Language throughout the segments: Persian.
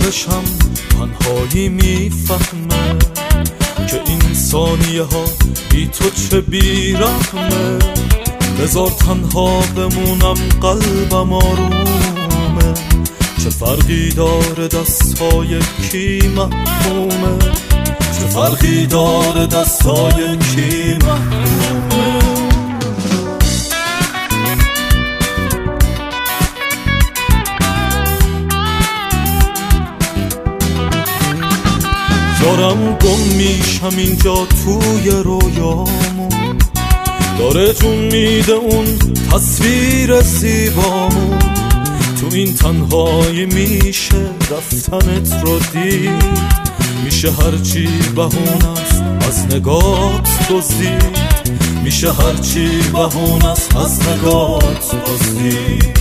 بشم تنهایی میفهمه که این ثانیه ها بی تو چه بیرحمه. بذار تنها بمونم قلبم آرومه، چه فرقی داره دستای کی محرومه، چه فرقی داره دستای کی محرومه. دارم گم میشم اینجا توی رویامون، داره جون میده اون تصویر زیبامون. تو این تنهایی میشه رفتنت رو دید، میشه هرچی بهونه است از نگات دزدید، میشه هرچی بهونه است از نگات دزدید.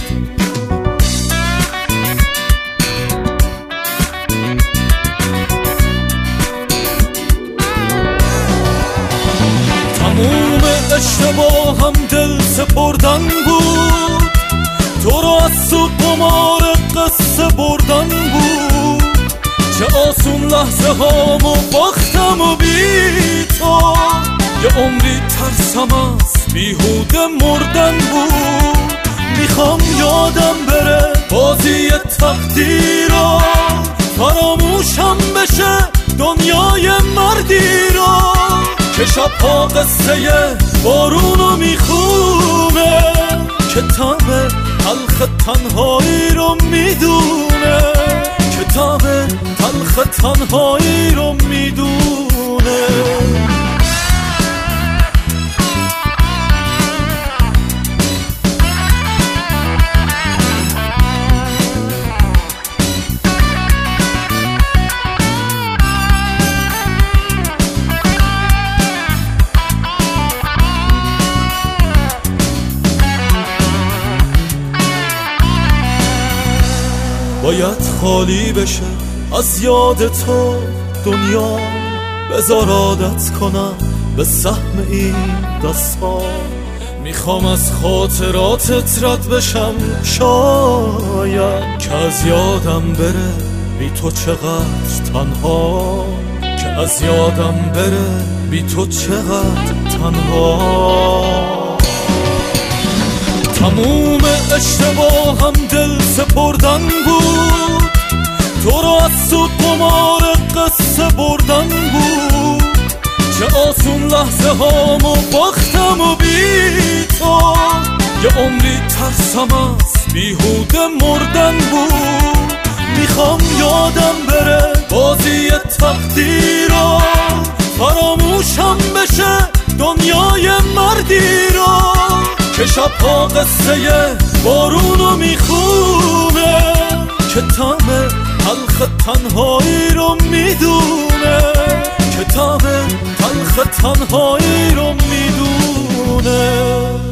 تموم اشتباهم دل سپردن بود، تو رو از تو قمار قصه بردن بود. چه آسون لحظه هامو باختم و بی تو، یه عمری ترسم از بیهوده مردن بود. میخوام یادم بره بازی تقدیرا، فراموشم بشه دنیای مردی را که شبها قصه بارونو میخونه، کتاب تلخ تنهایی رو میدونه، کتاب تلخ تنهایی رو میدونه. باید خالی بشه از یاد تو دنیا، بذار عادت کنم به سهم این دست‌ها. میخوام از خاطراتت رد بشم شاید، که از یادم بره بی تو چقدر تنها، که از یادم بره بی تو چقدر تنها. تموم اشتباهم دل سپردن بود، تو رو از تو قمار قصه بردن بود. چه آسون لحظه هامو باختم و بی تو، یه عمری ترسم از بیهوده مردن بود. میخوام یادم بره بازی تقدیرا، فراموشم بشه دنیای مردی را که شبها قصه بارونو میخونه، کتاب تلخ تنهایی رو میدونه، کتاب تلخ تنهایی رو میدونه.